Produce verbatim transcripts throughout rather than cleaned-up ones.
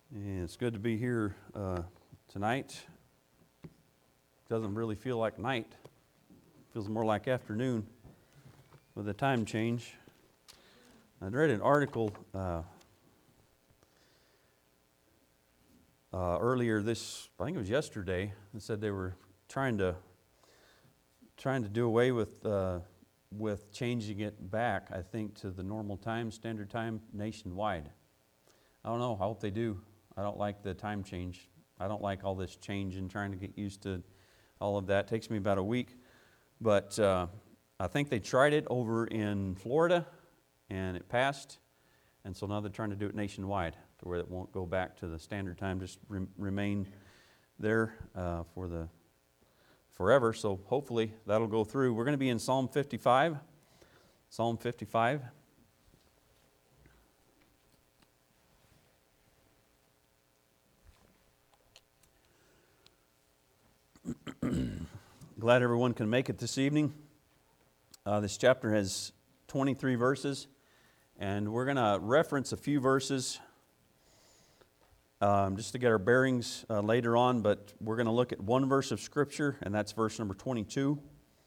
And it's good to be here uh, tonight. Doesn't really feel like night. Feels more like afternoon with the time change. I read an article uh, uh, earlier this, I think it was yesterday, that said they were trying to trying to do away with uh, with changing it back, I think, to the normal time, standard time, nationwide. I don't know. I hope they do. I don't like the time change. I don't like all this change and trying to get used to all of that. It takes me about a week. But uh, I think they tried it over in Florida, and it passed. And so now they're trying to do it nationwide to where it won't go back to the standard time, just re- remain there uh, for the forever. So hopefully that'll go through. We're going to be in Psalm fifty-five. Psalm fifty-five. Glad everyone can make it this evening. Uh, this chapter has twenty-three verses, and we're going to reference a few verses um, just to get our bearings uh, later on, but we're going to look at one verse of Scripture, and that's verse number twenty-two.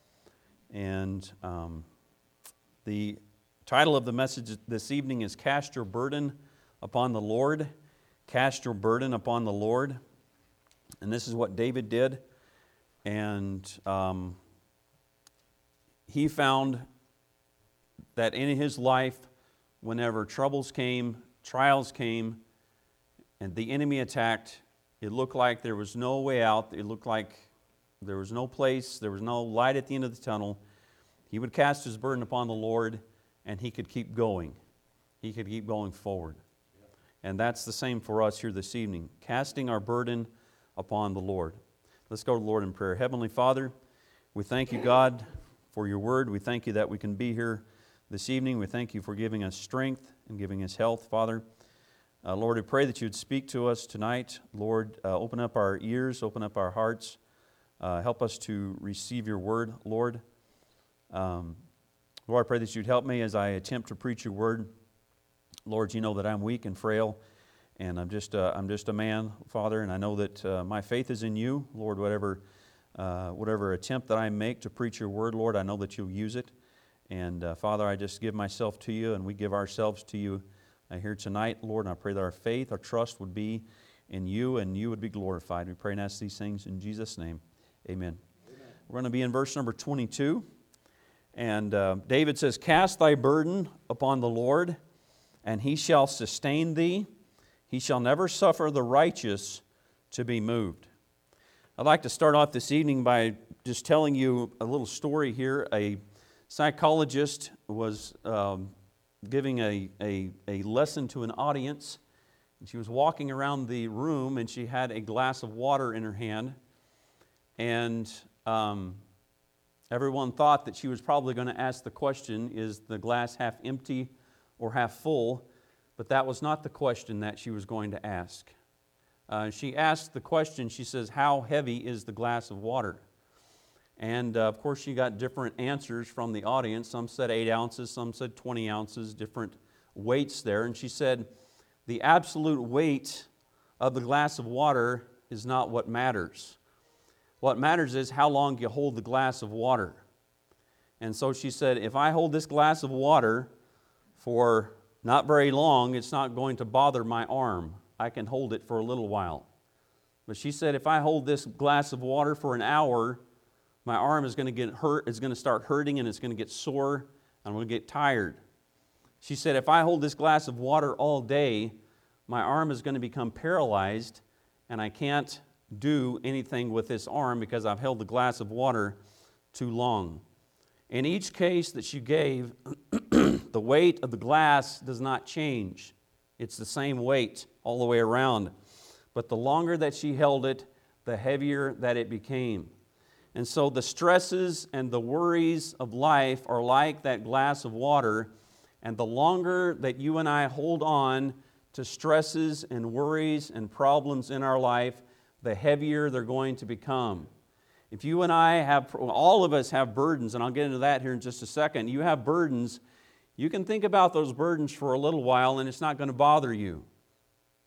And um, the title of the message this evening is Cast Your Burden Upon the Lord. Cast your burden upon the Lord. And this is what David did. And um, he found that in his life, whenever troubles came, trials came, and the enemy attacked, it looked like there was no way out. It looked like there was no place, there was no light at the end of the tunnel. He would cast his burden upon the Lord, and he could keep going. He could keep going forward. And that's the same for us here this evening, casting our burden upon the Lord. Let's go to the Lord in prayer. Heavenly Father, we thank you, God, for your word. We thank you that we can be here this evening. We thank you for giving us strength and giving us health, Father. Uh, Lord, I pray that you would speak to us tonight. Lord, uh, open up our ears, open up our hearts. Uh, help us to receive your word, Lord. Um, Lord, I pray that you'd help me as I attempt to preach your word. Lord, you know that I'm weak and frail. And I'm just, uh, I'm just a man, Father, and I know that uh, my faith is in you. Lord, whatever uh, whatever attempt that I make to preach your word, Lord, I know that you'll use it. And uh, Father, I just give myself to you, and we give ourselves to you uh, here tonight, Lord. And I pray that our faith, our trust would be in you, and you would be glorified. We pray and ask these things in Jesus' name. Amen. Amen. We're going to be in verse number twenty-two. And uh, David says, Cast thy burden upon the Lord, and he shall sustain thee. He shall never suffer the righteous to be moved. I'd like to start off this evening by just telling you a little story here. A psychologist was um, giving a, a, a lesson to an audience. And she was walking around the room, and she had a glass of water in her hand. And um, everyone thought that she was probably going to ask the question, is the glass half empty or half full? But that was not the question that she was going to ask. Uh, she asked the question, she says, how heavy is the glass of water? And uh, of course she got different answers from the audience. Some said eight ounces, some said twenty ounces, different weights there. And she said, the absolute weight of the glass of water is not what matters. What matters is how long you hold the glass of water. And so she said, if I hold this glass of water for not very long, it's not going to bother my arm. I can hold it for a little while. But she said, if I hold this glass of water for an hour, my arm is going to get hurt, it's going to start hurting, and it's going to get sore, and I'm going to get tired. She said, if I hold this glass of water all day, my arm is going to become paralyzed, and I can't do anything with this arm because I've held the glass of water too long. In each case that she gave, the weight of the glass does not change. It's the same weight all the way around. But the longer that she held it, the heavier that it became. And so the stresses and the worries of life are like that glass of water. And the longer that you and I hold on to stresses and worries and problems in our life, the heavier they're going to become. If you and I have, all of us have burdens, and I'll get into that here in just a second. You have burdens. You can think about those burdens for a little while, and it's not going to bother you.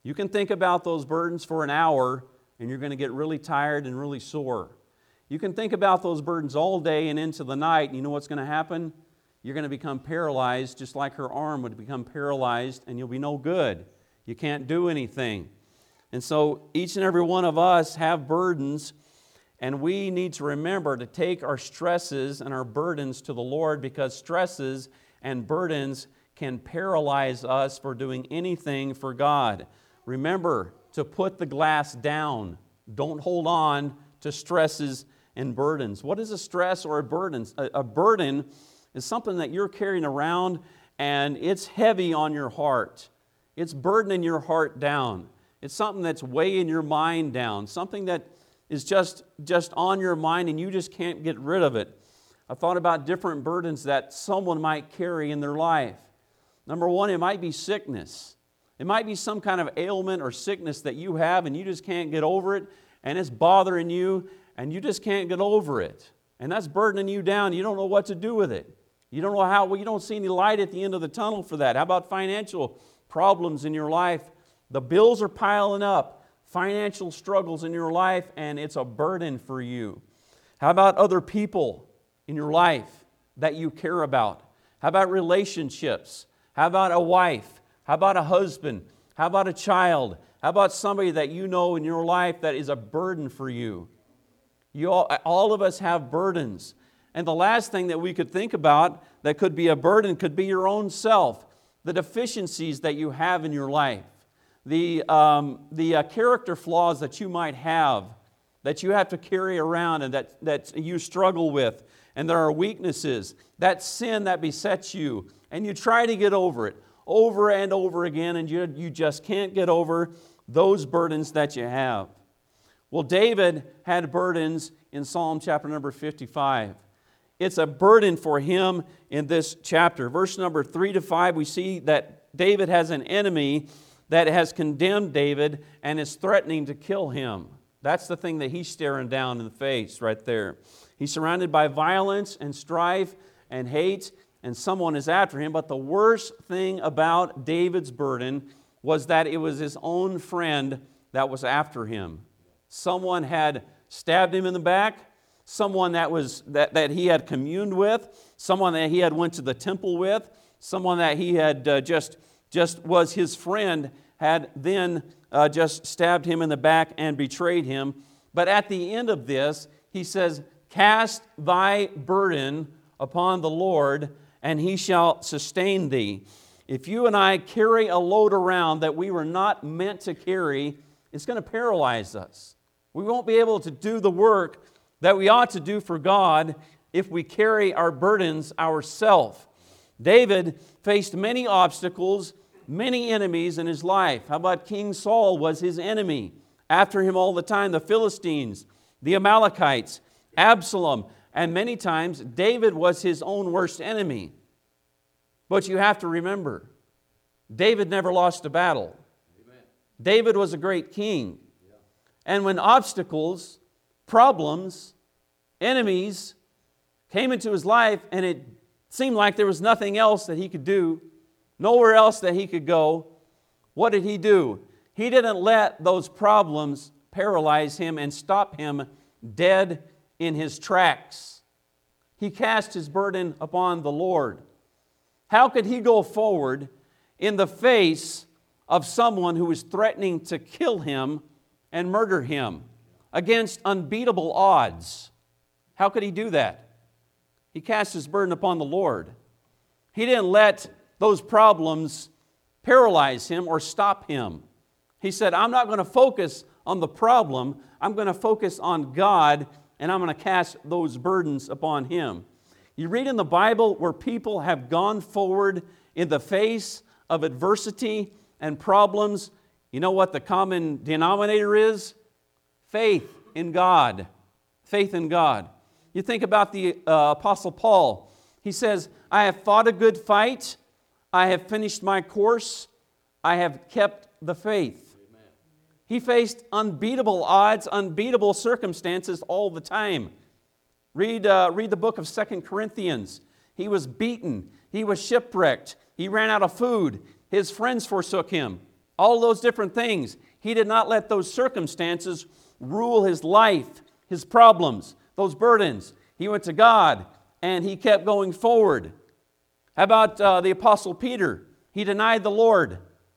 You can think about those burdens for an hour and you're going to get really tired and really sore. You can think about those burdens all day and into the night, and you know what's going to happen? You're going to become paralyzed, just like her arm would become paralyzed, and you'll be no good. You can't do anything. And so each and every one of us have burdens, and we need to remember to take our stresses and our burdens to the Lord, because stresses and burdens can paralyze us for doing anything for God. Remember to put the glass down. Don't hold on to stresses and burdens. What is a stress or a burden? A, a burden is something that you're carrying around and it's heavy on your heart. It's burdening your heart down. It's something that's weighing your mind down. Something that is just, just on your mind and you just can't get rid of it. I thought about different burdens that someone might carry in their life. Number one, it might be sickness. It might be some kind of ailment or sickness that you have and you just can't get over it, and it's bothering you and you just can't get over it. And that's burdening you down. You don't know what to do with it. You don't know how, well, you don't see any light at the end of the tunnel for that. How about financial problems in your life? The bills are piling up, financial struggles in your life, and it's a burden for you. How about other people in your life that you care about? How about relationships? How about a wife? How about a husband? How about a child? How about somebody that you know in your life that is a burden for you? You all, all of us have burdens. And the last thing that we could think about that could be a burden could be your own self, the deficiencies that you have in your life, the, um, the uh, character flaws that you might have, that you have to carry around and that, that you struggle with, and there are weaknesses, that sin that besets you, and you try to get over it over and over again, and you, you just can't get over those burdens that you have. Well, David had burdens in Psalm chapter number fifty-five. It's a burden for him in this chapter. Verse number three to five, we see that David has an enemy that has condemned David and is threatening to kill him. That's the thing that he's staring down in the face right there. He's surrounded by violence and strife and hate, and someone is after him. But the worst thing about David's burden was that it was his own friend that was after him. Someone had stabbed him in the back, someone that was that, that he had communed with, someone that he had went to the temple with, someone that he had uh, just, just was his friend, had then uh, just stabbed him in the back and betrayed him. But at the end of this, he says, "Cast thy burden upon the Lord, and he shall sustain thee." If you and I carry a load around that we were not meant to carry, it's going to paralyze us. We won't be able to do the work that we ought to do for God if we carry our burdens ourselves. David faced many obstacles, many enemies in his life. How about King Saul was his enemy? After him all the time, the Philistines, the Amalekites, Absalom, and many times David was his own worst enemy. But you have to remember, David never lost a battle. Amen. David was a great king. Yeah. And when obstacles, problems, enemies came into his life and it seemed like there was nothing else that he could do, nowhere else that he could go, what did he do? He didn't let those problems paralyze him and stop him dead in his tracks. He cast his burden upon the Lord. How could he go forward in the face of someone who was threatening to kill him and murder him against unbeatable odds? How could he do that? He cast his burden upon the Lord. He didn't let those problems paralyze him or stop him. He said, "I'm not going to focus on the problem. I'm going to focus on God, and I'm going to cast those burdens upon Him." You read in the Bible where people have gone forward in the face of adversity and problems. You know what the common denominator is? Faith in God. Faith in God. You think about the uh, Apostle Paul. He says, "I have fought a good fight. I have finished my course. I have kept the faith." Amen. He faced unbeatable odds, unbeatable circumstances all the time. Read, uh, read the book of Second Corinthians. He was beaten. He was shipwrecked. He ran out of food. His friends forsook him. All those different things. He did not let those circumstances rule his life, his problems, those burdens. He went to God and he kept going forward. How about uh, the Apostle Peter? He denied the Lord.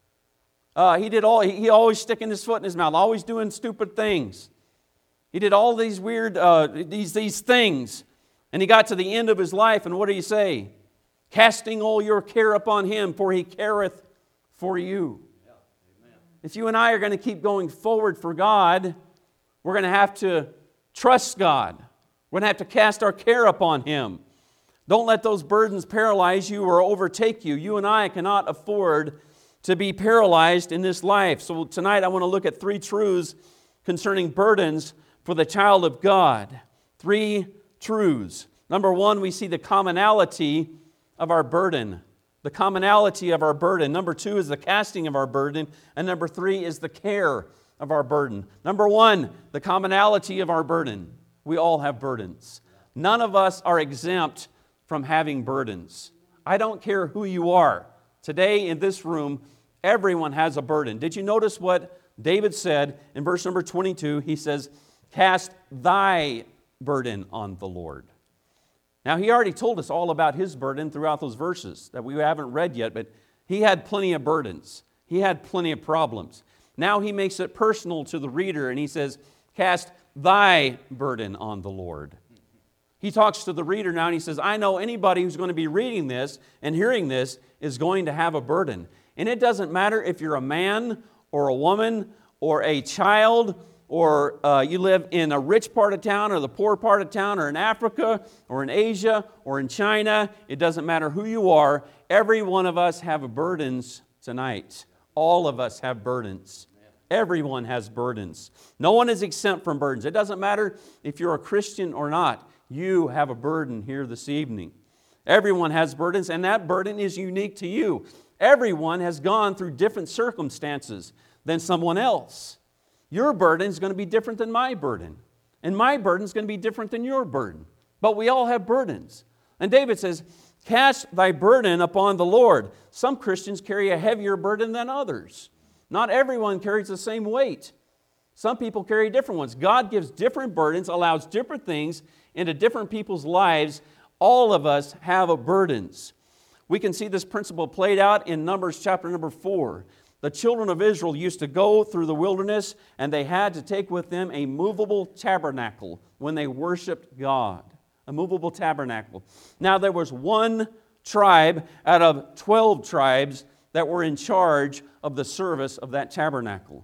Uh, he did all. He, he always sticking his foot in his mouth, always doing stupid things. He did all these weird, uh, these, these things. And he got to the end of his life, and what did he say? Casting all your care upon him, for he careth for you. Yeah, amen. If you and I are going to keep going forward for God, we're going to have to trust God. We're going to have to cast our care upon him. Don't let those burdens paralyze you or overtake you. You and I cannot afford to be paralyzed in this life. So tonight I want to look at three truths concerning burdens for the child of God. Three truths. Number one, we see the commonality of our burden. The commonality of our burden. Number two is the casting of our burden. And number three is the care of our burden. Number one, the commonality of our burden. We all have burdens. None of us are exempt from having burdens. I don't care who you are. Today in this room, everyone has a burden. Did you notice what David said in verse number twenty-two? He says, cast thy burden on the Lord. Now, he already told us all about his burden throughout those verses that we haven't read yet, but he had plenty of burdens. He had plenty of problems. Now he makes it personal to the reader, and he says, cast thy burden on the Lord. He talks to the reader now, and he says, I know anybody who's going to be reading this and hearing this is going to have a burden. And it doesn't matter if you're a man or a woman or a child, or uh, you live in a rich part of town or the poor part of town, or in Africa or in Asia or in China. It doesn't matter who you are. Every one of us have burdens tonight. All of us have burdens. Everyone has burdens. No one is exempt from burdens. It doesn't matter if you're a Christian or not. You have a burden here this evening. Everyone has burdens, and that burden is unique to you. Everyone has gone through different circumstances than someone else. Your burden is going to be different than my burden. And my burden is going to be different than your burden. But we all have burdens. And David says, cast thy burden upon the Lord. Some Christians carry a heavier burden than others. Not everyone carries the same weight. Some people carry different ones. God gives different burdens, allows different things into different people's lives. All of us have burdens. We can see this principle played out in Numbers chapter number four. The children of Israel used to go through the wilderness, and they had to take with them a movable tabernacle when they worshiped God. A movable tabernacle. Now there was one tribe out of twelve tribes that were in charge of the service of that tabernacle.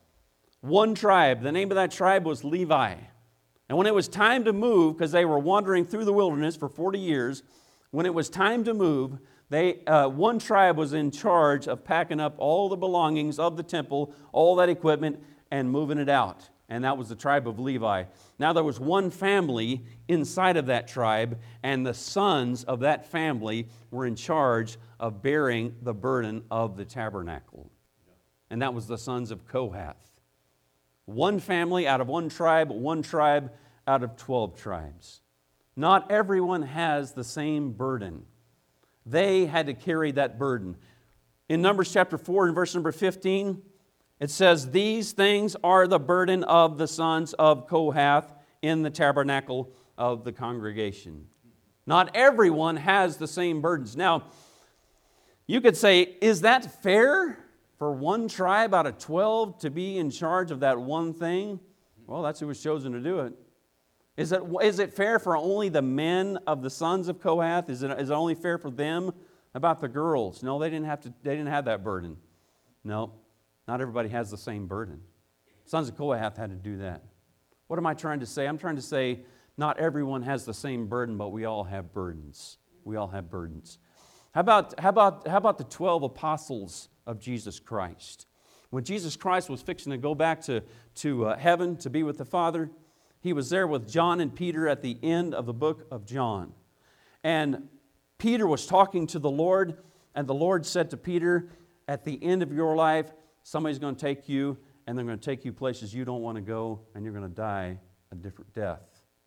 One tribe. The name of that tribe was Levi. And when it was time to move, because they were wandering through the wilderness for forty years, when it was time to move, they uh, one tribe was in charge of packing up all the belongings of the temple, all that equipment, and moving it out. And that was the tribe of Levi. Now there was one family inside of that tribe, and the sons of that family were in charge of bearing the burden of the tabernacle. And that was the sons of Kohath. One family out of one tribe, one tribe out of twelve tribes. Not everyone has the same burden. They had to carry that burden. In Numbers chapter four and verse number fifteen, it says, these things are the burden of the sons of Kohath in the tabernacle of the congregation. Not everyone has the same burdens. Now, you could say, is that fair for one tribe out of twelve to be in charge of that one thing? Well, that's who was chosen to do it. Is it, is it fair for only the men of the sons of Kohath? Is it, is it only fair for them? About the girls? No, they didn't have to. They didn't have that burden. No, not everybody has the same burden. Sons of Kohath had to do that. What am I trying to say? I'm trying to say not everyone has the same burden, but we all have burdens. We all have burdens. How about, how about, how about the twelve apostles of Jesus Christ? When Jesus Christ was fixing to go back to, to uh, heaven to be with the Father, He was there with John and Peter at the end of the book of John. And Peter was talking to the Lord, and the Lord said to Peter, at the end of your life, somebody's going to take you, and they're going to take you places you don't want to go, and you're going to die a different death.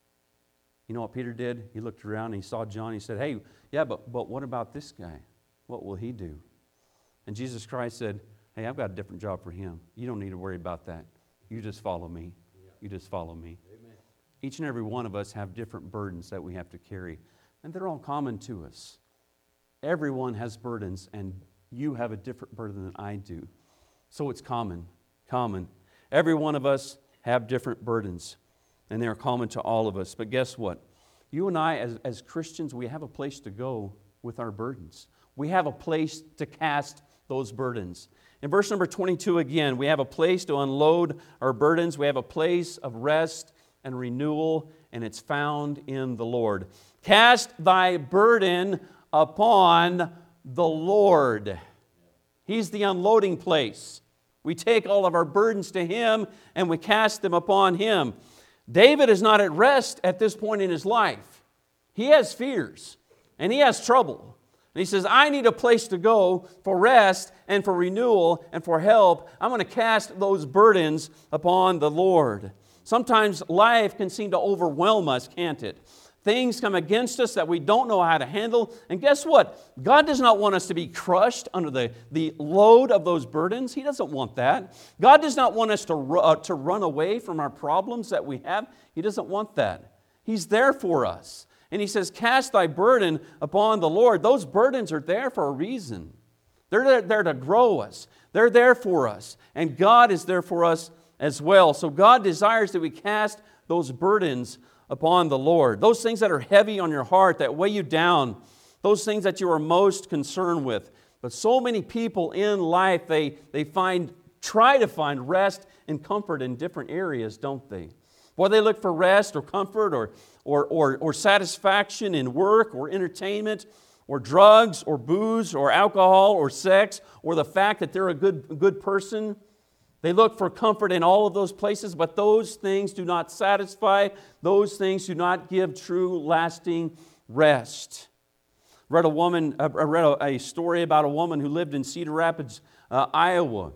You know what Peter did? He looked around and he saw John. He said, hey, yeah, but, but what about this guy? What will he do? And Jesus Christ said, Hey, I've got a different job for him. You don't need to worry about that. You just follow me. You just follow me. Amen. Each and every one of us have different burdens that we have to carry, and they're all common to us. Everyone has burdens, and you have a different burden than I do. So it's common, common. Every one of us have different burdens, and they are common to all of us. But guess what? You and I, as, as Christians, we have a place to go with our burdens. We have a place to cast those burdens. In verse number twenty-two again, we have a place to unload our burdens. We have a place of rest and renewal, and it's found in the Lord. Cast thy burden upon the Lord. He's the unloading place. We take all of our burdens to Him and we cast them upon Him. David is not at rest at this point in his life. He has fears and he has trouble. And he says, I need a place to go for rest and for renewal and for help. I'm going to cast those burdens upon the Lord. Sometimes life can seem to overwhelm us, can't it? Things come against us that we don't know how to handle. And guess what? God does not want us to be crushed under the, the load of those burdens. He doesn't want that. God does not want us to, uh, to run away from our problems that we have. He doesn't want that. He's there for us. And He says, cast thy burden upon the Lord. Those burdens are there for a reason. They're there, there to grow us. They're there for us. And God is there for us as well. So God desires that we cast those burdens upon the Lord. Those things that are heavy on your heart, that weigh you down, those things that you are most concerned with. But so many people in life, they, they find, try to find rest and comfort in different areas, don't they? Boy, they look for rest or comfort or, or, or, or satisfaction in work or entertainment or drugs or booze or alcohol or sex or the fact that they're a good, a good person. They look for comfort in all of those places, but those things do not satisfy. Those things do not give true, lasting rest. I read a woman. I read a, a story about a woman who lived in Cedar Rapids, uh, Iowa.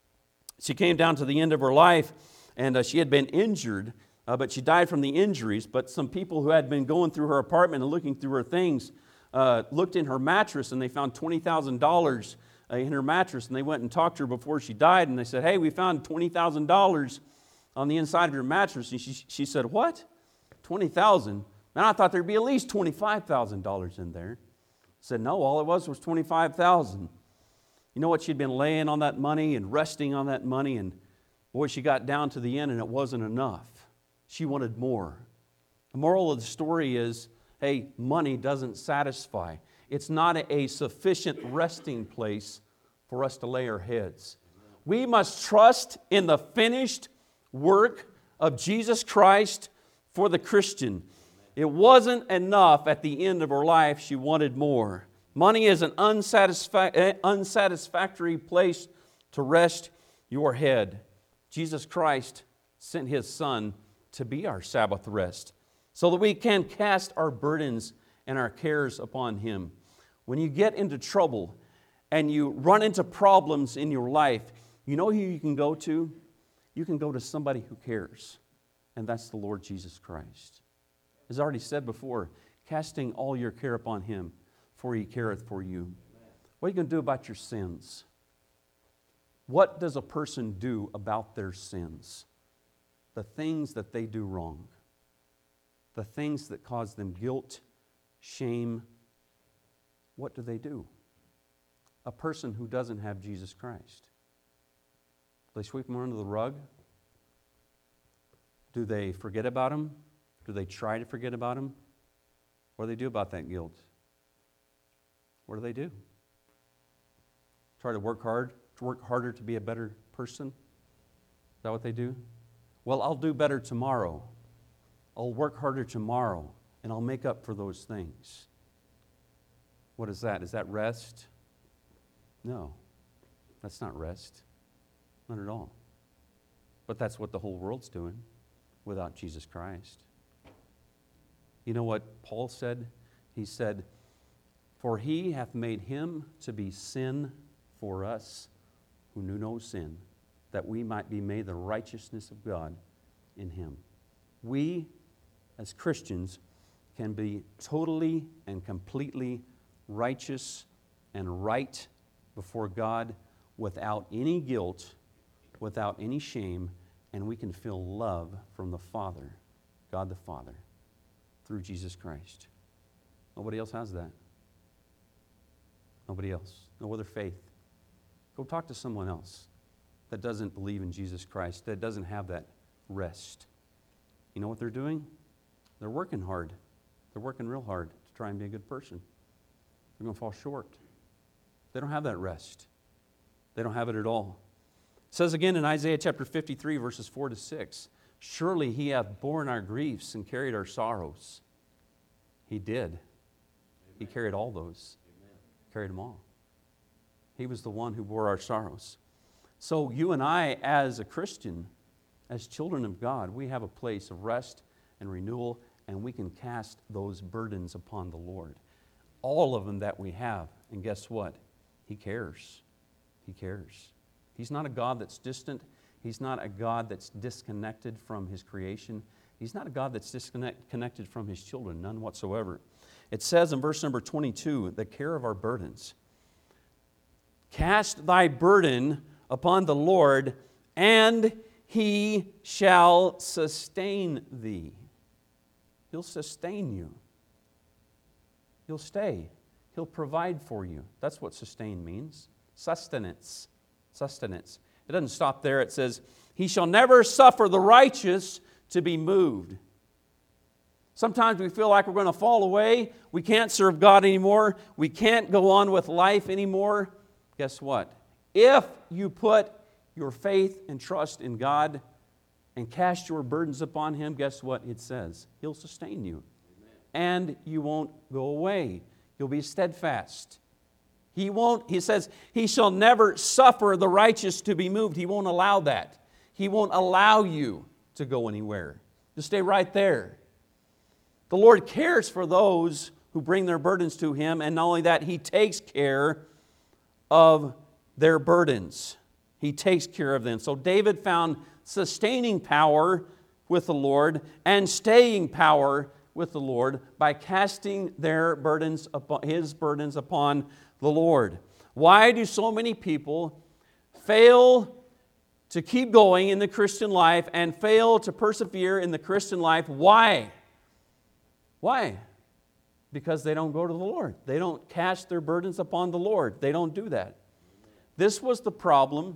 She came down to the end of her life, and uh, she had been injured, uh, but she died from the injuries. But some people who had been going through her apartment and looking through her things uh, looked in her mattress, and they found twenty thousand dollars in her mattress, and they went and talked to her before she died, and they said, hey, we found twenty thousand dollars on the inside of your mattress. And she, she said, what? twenty thousand dollars? Man, I thought there'd be at least twenty-five thousand dollars in there. I said, no, all it was was twenty-five thousand dollars. You know what? She'd been laying on that money and resting on that money, and boy, she got down to the end, and it wasn't enough. She wanted more. The moral of the story is, hey, money doesn't satisfy. It's not a sufficient resting place for us to lay our heads. We must trust in the finished work of Jesus Christ for the Christian. It wasn't enough at the end of her life. She wanted more. Money is an unsatisfa- unsatisfactory place to rest your head. Jesus Christ sent His Son to be our Sabbath rest so that we can cast our burdens and our cares upon Him. When you get into trouble and you run into problems in your life, you know who you can go to? You can go to somebody who cares, and that's the Lord Jesus Christ. As I already said before, casting all your care upon Him, for He careth for you. What are you going to do about your sins? What does a person do about their sins? The things that they do wrong. The things that cause them guilt, shame. What do they do? A person who doesn't have Jesus Christ. Do they sweep Him under the rug? Do they forget about Him? Do they try to forget about Him? What do they do about that guilt? What do they do? Try to work hard, to work harder to be a better person? Is that what they do? Well, I'll do better tomorrow. I'll work harder tomorrow, and I'll make up for those things. What is that? Is that rest? No, that's not rest. Not at all. But that's what the whole world's doing without Jesus Christ. You know what Paul said? He said, for He hath made Him to be sin for us who knew no sin, that we might be made the righteousness of God in Him. We, as Christians, can be totally and completely righteous and right before God without any guilt, without any shame, and we can feel love from the Father, God the Father, through Jesus Christ. Nobody else has that. Nobody else. No other faith. Go talk to someone else that doesn't believe in Jesus Christ, that doesn't have that rest. You know what they're doing? They're working hard. They're working real hard to try and be a good person. They're going to fall short. They don't have that rest. They don't have it at all. It says again in Isaiah chapter fifty-three, verses four to six, surely he hath borne our griefs and carried our sorrows. He did. Amen. He carried all those. Amen. Carried them all. He was the one who bore our sorrows. So you and I, as a Christian, as children of God, we have a place of rest and renewal, and we can cast those burdens upon the Lord. All of them that we have. And guess what? He cares. He cares. He's not a God that's distant. He's not a God that's disconnected from His creation. He's not a God that's disconnected from His children, none whatsoever. It says in verse number twenty-two, the care of our burdens. Cast thy burden upon the Lord, and He shall sustain thee. He'll sustain you. He'll stay. He'll provide for you. That's what sustain means. Sustenance. Sustenance. It doesn't stop there. It says, He shall never suffer the righteous to be moved. Sometimes we feel like we're going to fall away. We can't serve God anymore. We can't go on with life anymore. Guess what? If you put your faith and trust in God and cast your burdens upon Him, guess what it says? He'll sustain you. Amen. And you won't go away. You'll be steadfast. He won't, he says, He shall never suffer the righteous to be moved. He won't allow that. He won't allow you to go anywhere. Just stay right there. The Lord cares for those who bring their burdens to Him, and not only that, He takes care of their burdens. He takes care of them. So David found sustaining power with the Lord and staying power with the Lord by casting their burdens upon, his burdens upon the Lord. Why do so many people fail to keep going in the Christian life and fail to persevere in the Christian life? Why? Why? Because they don't go to the Lord. They don't cast their burdens upon the Lord. They don't do that. This was the problem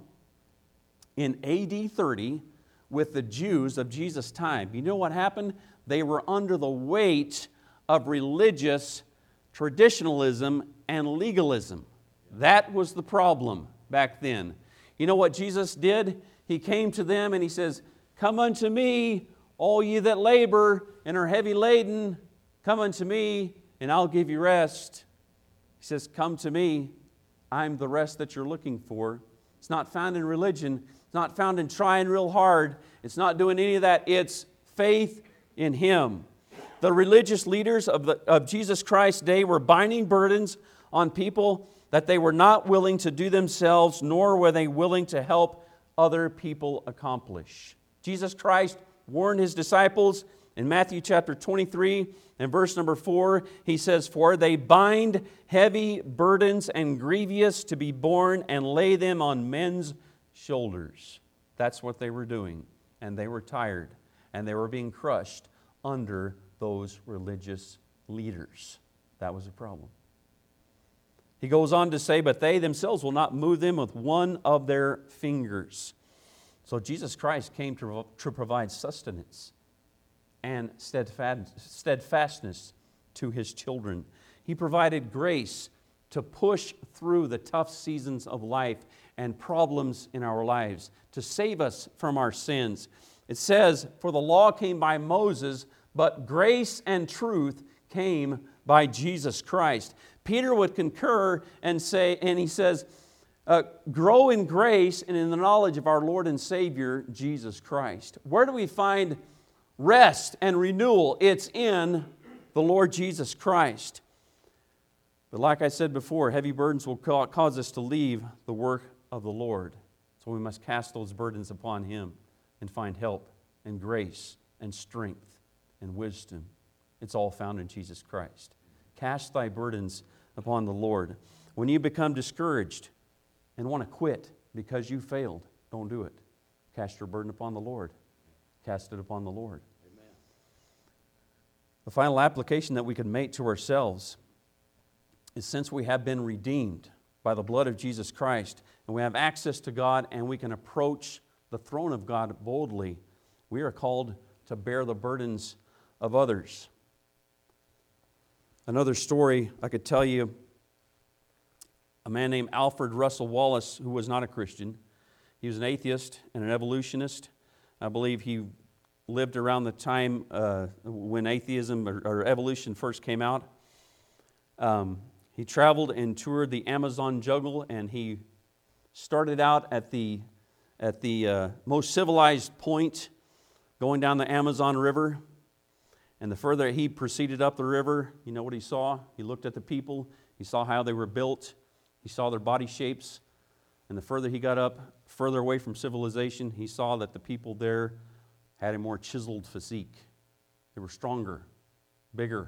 in A D thirty with the Jews of Jesus' time. You know what happened? They were under the weight of religious traditionalism and legalism. That was the problem back then. You know what Jesus did? He came to them and He says, "Come unto me, all ye that labor and are heavy laden, come unto me, and I'll give you rest." He says, "Come to me. I'm the rest that you're looking for." It's not found in religion. It's not found in trying real hard. It's not doing any of that. It's faith in Him. The religious leaders of, the, of Jesus Christ's day were binding burdens on people that they were not willing to do themselves, nor were they willing to help other people accomplish. Jesus Christ warned His disciples in Matthew chapter twenty-three and verse number four. He says, "For they bind heavy burdens and grievous to be borne and lay them on men's shoulders." That's what they were doing. And they were tired. And they were being crushed under those religious leaders. That was a problem. He goes on to say, "But they themselves will not move them with one of their fingers." So Jesus Christ came to, to provide sustenance and steadfastness to His children. He provided grace to push through the tough seasons of life and problems in our lives, to save us from our sins. It says, "For the law came by Moses, but grace and truth came by Jesus Christ." Peter would concur and say, and he says, uh, "Grow in grace and in the knowledge of our Lord and Savior, Jesus Christ." Where do we find rest and renewal? It's in the Lord Jesus Christ. But like I said before, heavy burdens will cause us to leave the work of the Lord. So we must cast those burdens upon Him and find help and grace and strength and wisdom. It's all found in Jesus Christ. Cast thy burdens upon the Lord. When you become discouraged, and want to quit because you failed, don't do it. Cast your burden upon the Lord. Cast it upon the Lord. Amen. The final application that we can make to ourselves is, since we have been redeemed by the blood of Jesus Christ, and we have access to God, and we can approach the throne of God boldly, we are called to bear the burdens of others. Another story I could tell you, a man named Alfred Russel Wallace, who was not a Christian. He was an atheist and an evolutionist. I believe he lived around the time uh, when atheism or, or evolution first came out. Um, he traveled and toured the Amazon jungle, and he started out at the, at the uh, most civilized point going down the Amazon River. And the further he proceeded up the river, you know what he saw? He looked at the people. He saw how they were built. He saw their body shapes. And the further he got up, further away from civilization, he saw that the people there had a more chiseled physique. They were stronger, bigger,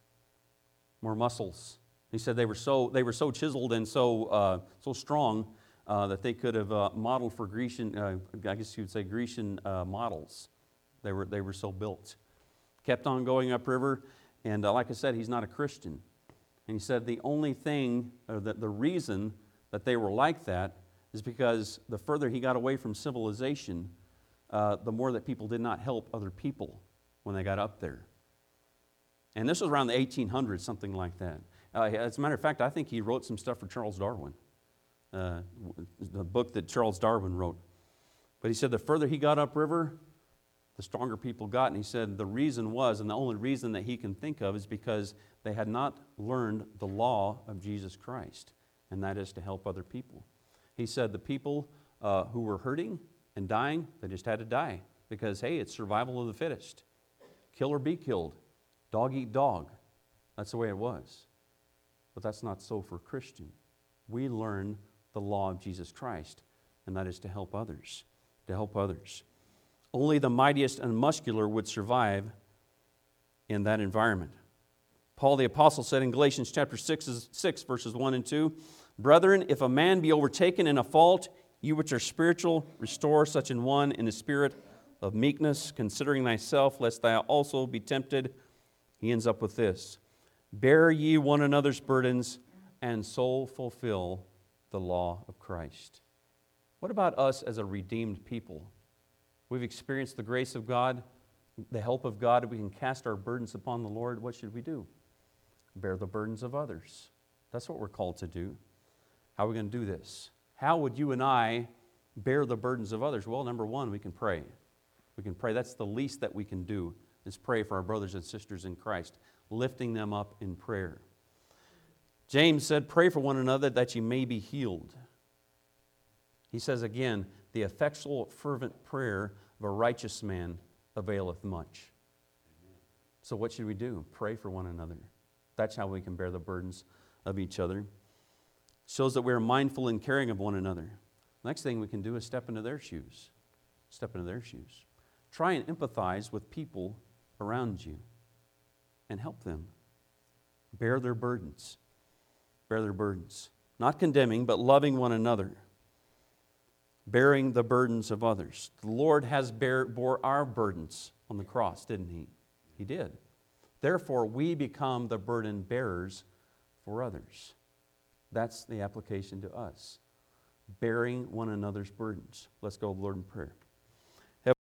more muscles. He said they were so they were so chiseled and so uh, so strong uh, that they could have uh, modeled for Grecian, uh, I guess you would say Grecian uh, models. They were they were so built. Kept on going upriver, and uh, like I said, he's not a Christian. And he said the only thing, or the, the reason that they were like that is because the further he got away from civilization, uh, the more that people did not help other people when they got up there. And this was around the eighteen hundreds, something like that. Uh, as a matter of fact, I think he wrote some stuff for Charles Darwin, uh, the book that Charles Darwin wrote. But he said the further he got upriver, the stronger people got. And he said the reason was, and the only reason that he can think of, is because they had not learned the law of Jesus Christ, and that is to help other people. He said the people uh, who were hurting and dying, they just had to die because, hey, it's survival of the fittest. Kill or be killed. Dog eat dog. That's the way it was. But that's not so for a Christian. We learn the law of Jesus Christ, and that is to help others, to help others. Only the mightiest and muscular would survive in that environment. Paul the Apostle said in Galatians chapter six, six, verses one and two, "Brethren, if a man be overtaken in a fault, you which are spiritual, restore such an one in the spirit of meekness, considering thyself, lest thou also be tempted." He ends up with this, "Bear ye one another's burdens, and so fulfill the law of Christ." What about us as a redeemed people? We've experienced the grace of God, the help of God. We can cast our burdens upon the Lord. What should we do? Bear the burdens of others. That's what we're called to do. How are we going to do this? How would you and I bear the burdens of others? Well, number one, we can pray. We can pray. That's the least that we can do, is pray for our brothers and sisters in Christ, lifting them up in prayer. James said, "Pray for one another that ye may be healed." He says again, "The effectual fervent prayer of a righteous man availeth much." Amen. So what should we do? Pray for one another. That's how we can bear the burdens of each other. Shows that we're mindful and caring of one another. Next thing we can do is step into their shoes. Step into their shoes. Try and empathize with people around you and help them. Bear their burdens. Bear their burdens. Not condemning, but loving one another. Bearing the burdens of others. The Lord has bear, bore our burdens on the cross, didn't He? He did. Therefore, we become the burden bearers for others. That's the application to us. Bearing one another's burdens. Let's go, Lord, in prayer.